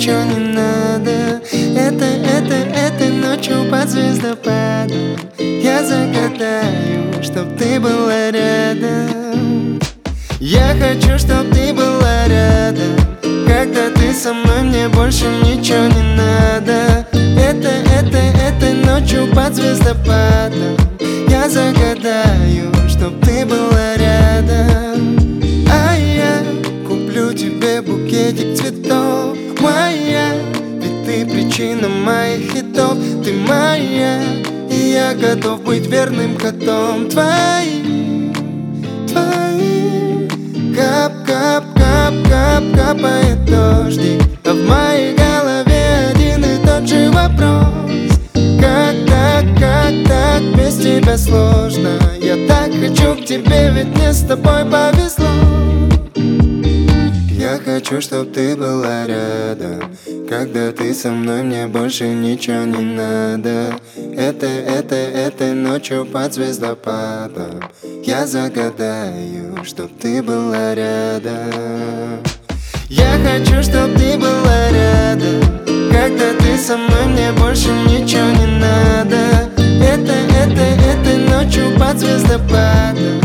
ничего не надо. Этой ночью под звездопадом я загадаю, чтоб ты была рядом. Я хочу, чтоб ты была рядом. Когда ты со мной, мне больше ничего не надо. Этой ночью под звездопадом я загадаю, чтоб ты была рядом. А я куплю тебе букетик цветов, моя, ведь ты причина моих хитов. Ты моя, и я готов быть верным котом твоим. Капает дождик, а в моей голове один и тот же вопрос: как так, без тебя сложно. Я так хочу к тебе, ведь мне с тобой повезло. Я хочу, чтоб ты была рядом. Когда ты со мной, мне больше ничего не надо. Этой ночью под звездопадом я загадаю, чтоб ты была рядом. Я хочу, чтоб ты была рядом. Когда ты со мной, мне больше ничего не надо. Этой ночью под звездопадом